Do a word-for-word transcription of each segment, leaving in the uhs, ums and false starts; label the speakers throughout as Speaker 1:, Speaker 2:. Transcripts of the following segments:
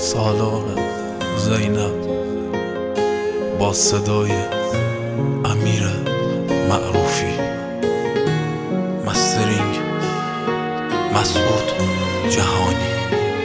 Speaker 1: سالار زینب با صدای امیر معروفی، مسترینگ مسعود جهانی.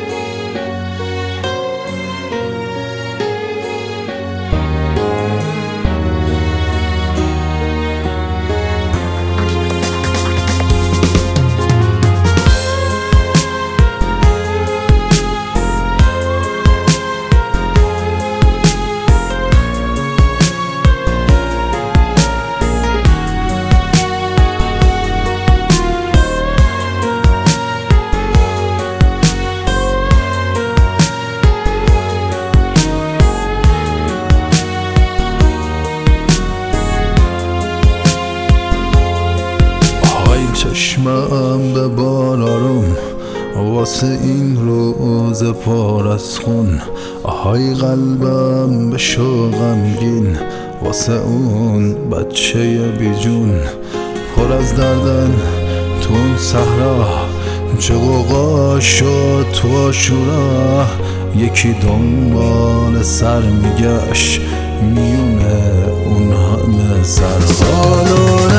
Speaker 2: چشمم به بار آروم واسه این روز پر از خون، آهای قلبم به شوق غمگین واسه اون بچه بیجون. پر از دردن تو اون صحرا، چه غوغا شد تو عاشورا. یکی دنبال سر میگشت میونه اون همه سر. سالار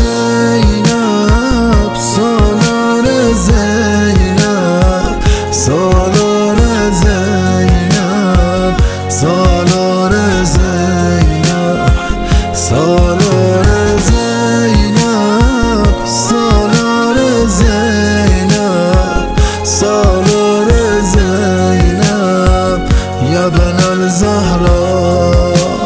Speaker 2: زینب، سالار زینب، سالار زینب، سالار زینب، سالار زینب، سالار زینب، سالار زینب یا بن الزهرا.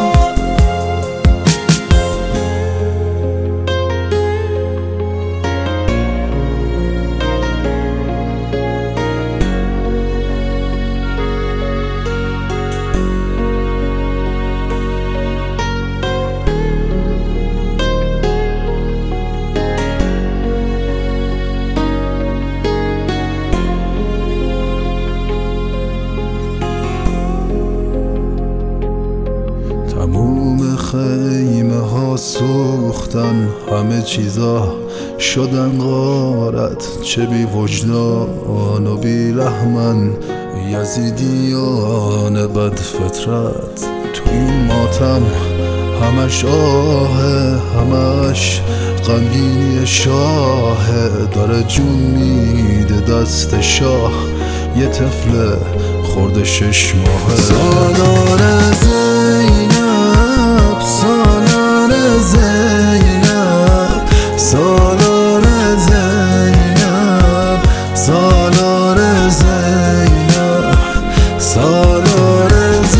Speaker 2: تموم خیمه ها سوختن، همه چیزا شدن غارت. چه بی وجدان و بی رحمن یزیدیان بد فطرت. تو این ماتم همش آه، همش غمگینی شاه. داره جون میده دست شاه، یه طفل خورده شش ماهه. سالار زینب، سالار زینب، سالار زینب، سالار زینب، سالار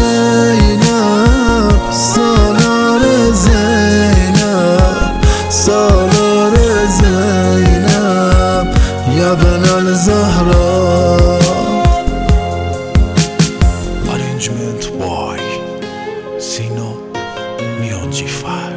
Speaker 2: زینب، سالار زینب، سالار زینب یا بن الزهرا.
Speaker 1: Arrangement by Sino Mionji five.